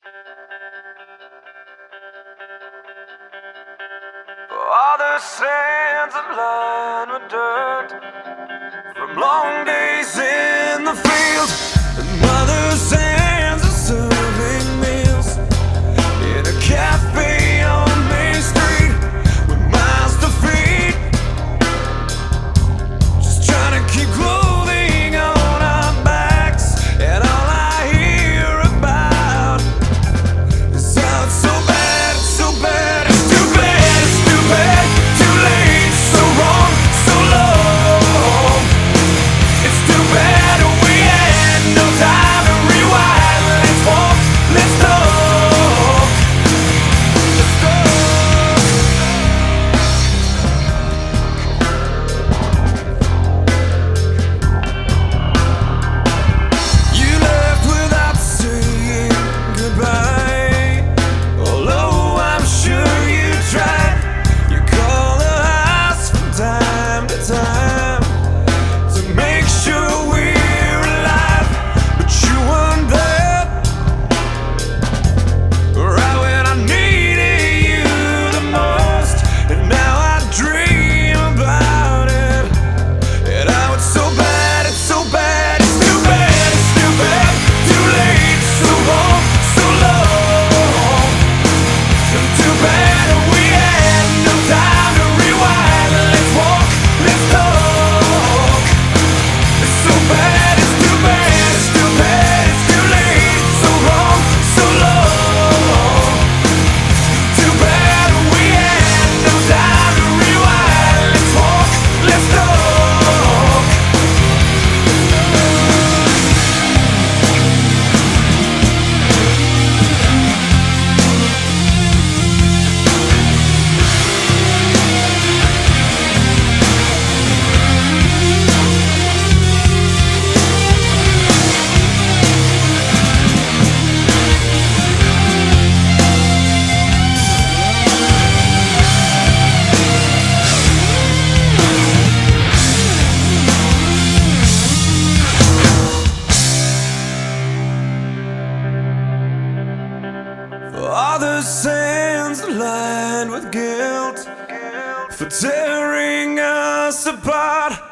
All the sands are lined with dirt from long days in the field, and mother's hands are serving meals in a cafe on Main Street with miles to feed. Just trying to keep clothing on our backs, and all I hear about is how it's so bad, it's so bad, it's too bad, it's too bad, too late, so wrong, so low. It's too bad we had no time to rewind. Let's walk, let's talk, let's go. You left without saying goodbye, although I'm sure you tried. You call the house from time to time to make sure we're alive, but you weren't there right when I needed you the most. And now I dream about it, and how it's so bad, it's so bad, it's too bad, it's too bad, too late, so wrong, so low. And too bad we had no time to rewind. Let's walk, let's talk. It's so bad, it's too bad, it's too bad, it's too late, so wrong, so low. Too bad we had no time to rewind. Let's walk, let's talk. All the sands lined with guilt for tearing us apart.